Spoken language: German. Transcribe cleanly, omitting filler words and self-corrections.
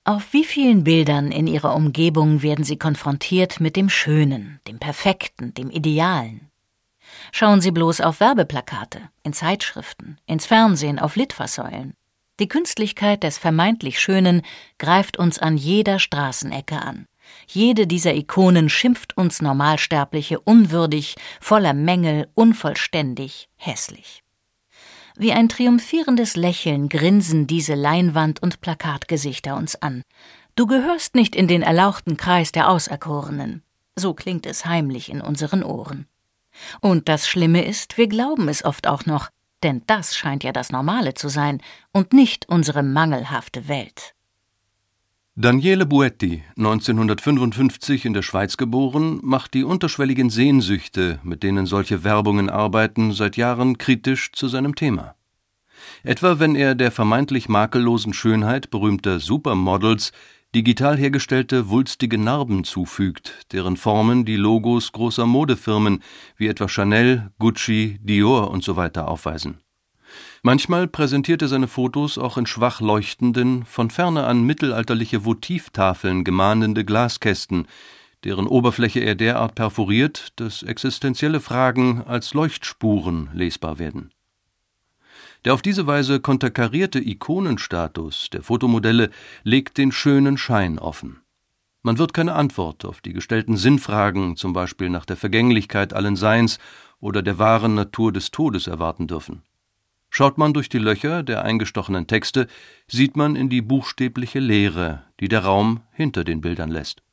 Auf wie vielen Bildern in ihrer Umgebung werden sie konfrontiert mit dem Schönen, dem Perfekten, dem Idealen? Schauen Sie bloß auf Werbeplakate, in Zeitschriften, ins Fernsehen, auf Litfaßsäulen. Die Künstlichkeit des vermeintlich Schönen greift uns an jeder Straßenecke an. Jede dieser Ikonen schimpft uns Normalsterbliche unwürdig, voller Mängel, unvollständig, hässlich. Wie ein triumphierendes Lächeln grinsen diese Leinwand- und Plakatgesichter uns an. Du gehörst nicht in den erlauchten Kreis der Auserkorenen. So klingt es heimlich in unseren Ohren. Und das Schlimme ist, wir glauben es oft auch noch, denn das scheint ja das Normale zu sein und nicht unsere mangelhafte Welt. Daniele Buetti, 1955 in der Schweiz geboren, macht die unterschwelligen Sehnsüchte, mit denen solche Werbungen arbeiten, seit Jahren kritisch zu seinem Thema. Etwa wenn er der vermeintlich makellosen Schönheit berühmter Supermodels digital hergestellte wulstige Narben zufügt, deren Formen die Logos großer Modefirmen wie etwa Chanel, Gucci, Dior usw. aufweisen. Manchmal präsentiert er seine Fotos auch in schwach leuchtenden, von ferne an mittelalterliche Votivtafeln gemahnende Glaskästen, deren Oberfläche er derart perforiert, dass existenzielle Fragen als Leuchtspuren lesbar werden. Der auf diese Weise konterkarierte Ikonenstatus der Fotomodelle legt den schönen Schein offen. Man wird keine Antwort auf die gestellten Sinnfragen, zum Beispiel nach der Vergänglichkeit allen Seins oder der wahren Natur des Todes, erwarten dürfen. Schaut man durch die Löcher der eingestochenen Texte, sieht man in die buchstäbliche Leere, die der Raum hinter den Bildern lässt.